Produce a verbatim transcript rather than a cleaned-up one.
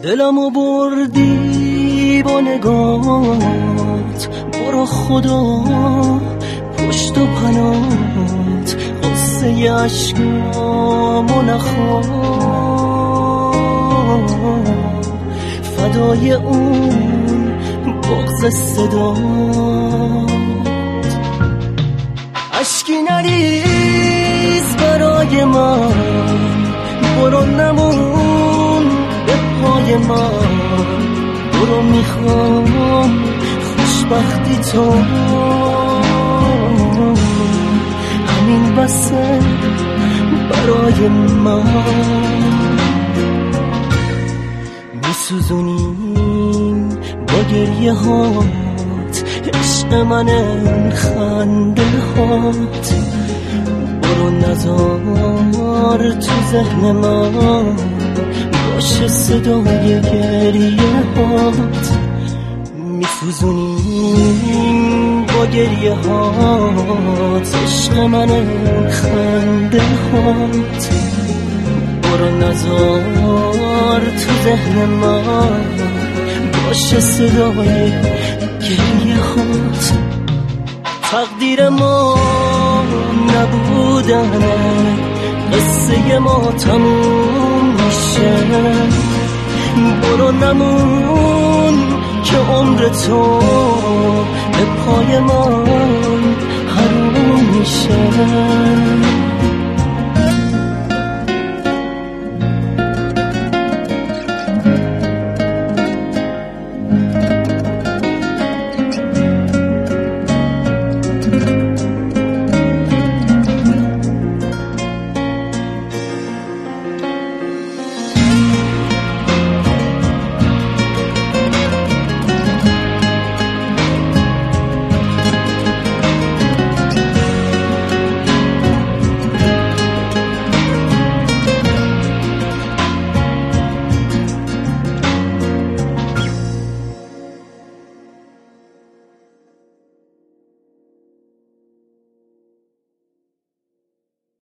دلمو بردی با نگات، برو خدا پشت و پنات، قصه عشقامو نخواه، فدای اون بغض صدات. عشقی نریز برای من، برو نمون به پای من، برو میخوام خوشبختی تو، همین بسه برای من. میسوزونیم با گریه هات، عشق من این خنده هات، برو نزار تو ذهن من باشه صدای گریه هات. میسوزونیم با گریه هات، عشق من این خنده هات، برو نزار تو ذهن من باشه صدای گریه هات. تقدیر ما نبودنه، قصه ما تموم میشه، برو نمون که عمر تو به پای من حروم میشه.